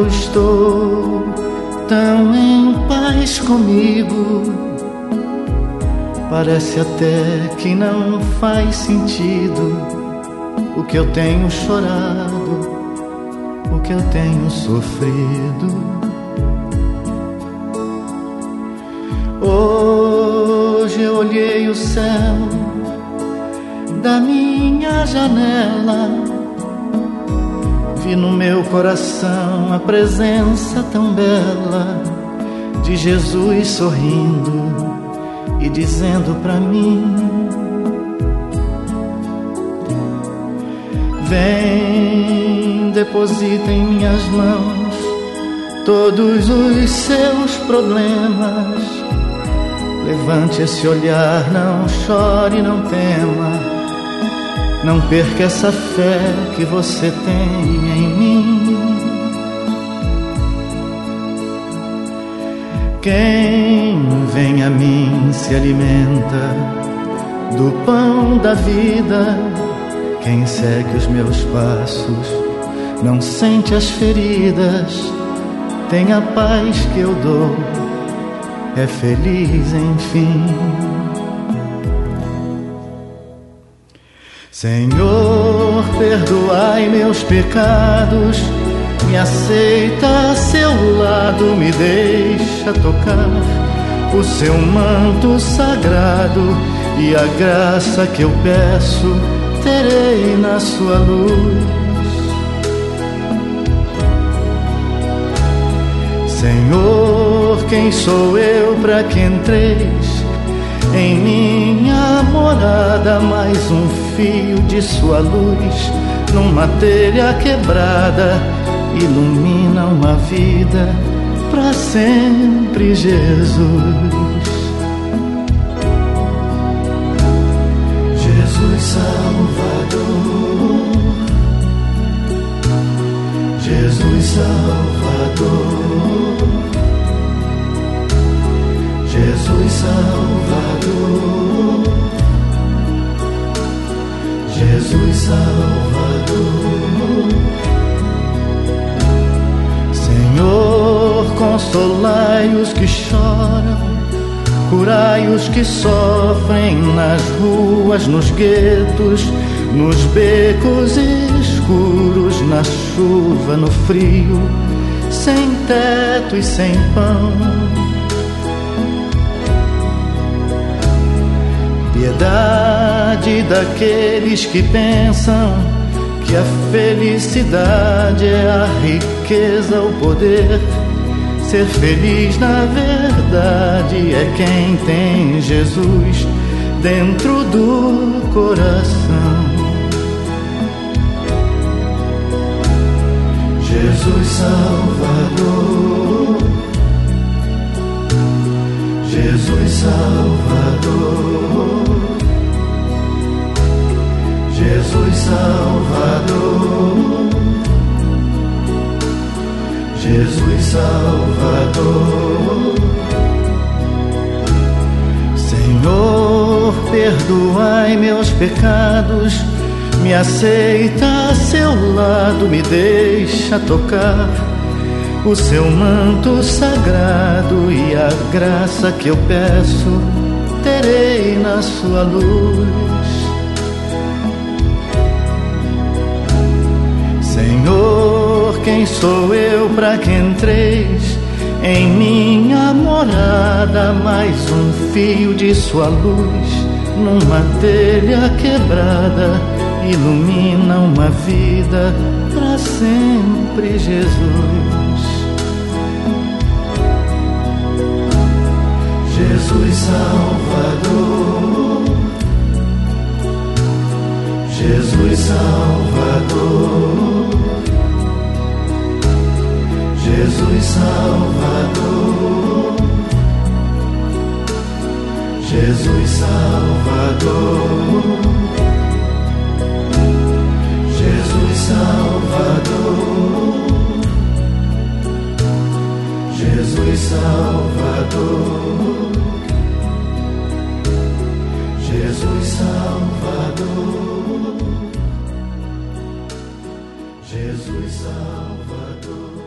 eu estou tão em paz comigo, parece até que não faz sentido o que eu tenho chorado, o que eu tenho sofrido. Hoje eu olhei o céu da minha janela, vi no meu coração a presença tão bela de Jesus sorrindo e dizendo pra mim: vem, deposita em minhas mãos todos os seus problemas. Levante esse olhar, não chore, não tema, não perca essa fé que você tem em mim. Quem vem a mim se alimenta do pão da vida. Quem segue os meus passos não sente as feridas. Tem a paz que eu dou, é feliz enfim. Senhor, perdoai meus pecados, me aceita a seu lado, me deixa tocar o seu manto sagrado, e a graça que eu peço terei na sua luz. Senhor, quem sou eu para que entreis em minha morada? Mais um fio de sua luz numa telha quebrada ilumina uma vida para sempre, Jesus. Jesus Salvador, Jesus Salvador, Jesus Salvador, Jesus Salvador. Senhor, consolai os que choram, curai os que sofrem nas ruas, nos guetos, nos becos escuros, na chuva, no frio, sem teto e sem pão. Piedade daqueles que pensam que a felicidade é a riqueza, o poder. Ser feliz na verdade é quem tem Jesus dentro do coração. Jesus Salvador, Jesus Salvador, Jesus Salvador, Jesus Salvador. Senhor, perdoai meus pecados, me aceita a seu lado, me deixa tocar o seu manto sagrado, e a graça que eu peço terei na sua luz. Senhor, quem sou eu para que entreis em minha morada? Mais um fio de sua luz numa telha quebrada ilumina uma vida para sempre, Jesus. Jesus Salvador, Jesus Salvador, Jesus Salvador, Jesus Salvador, Jesus Salvador, Jesus Salvador, Jesus Salvador, Jesus Salvador.